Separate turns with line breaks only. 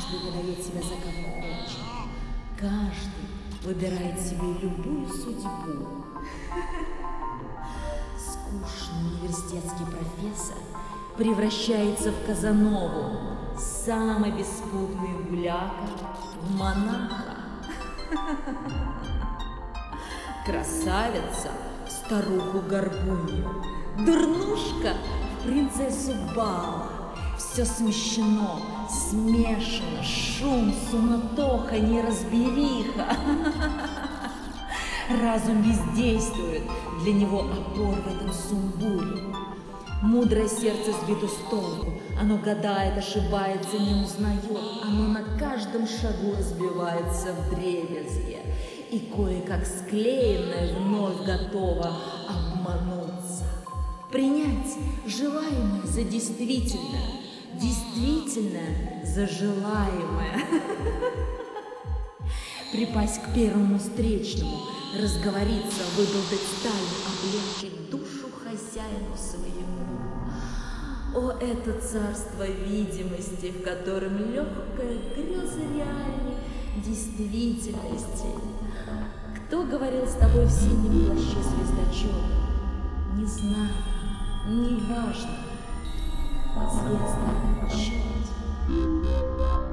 Каждый выдает себя за кого хочет. Каждый выбирает себе любую судьбу. Скучный университетский профессор превращается в Казанову, самый беспутный гуляка в монаха. Красавица в старуху-горбунью, дурнушка в принцессу бала. Все смещено, смешано, шум, суматоха, неразбериха. Разум бездействует, для него опор в этом сумбуре. Мудрое сердце сбито с толку, оно гадает, ошибается, не узнает, оно на каждом шагу разбивается вдребезги, и кое-как склеенное вновь готово обмануться. Принять желаемое за действительное, действительное за желаемое. Припасть к первому встречному, разговориться, выболтать тайну, облегчить душу хозяину своему. О, это царство видимости, в котором легкая греза реальной действительности. Кто говорил с тобой в синем плаще звездочета? Не знаю, не важно. Звезды отчет.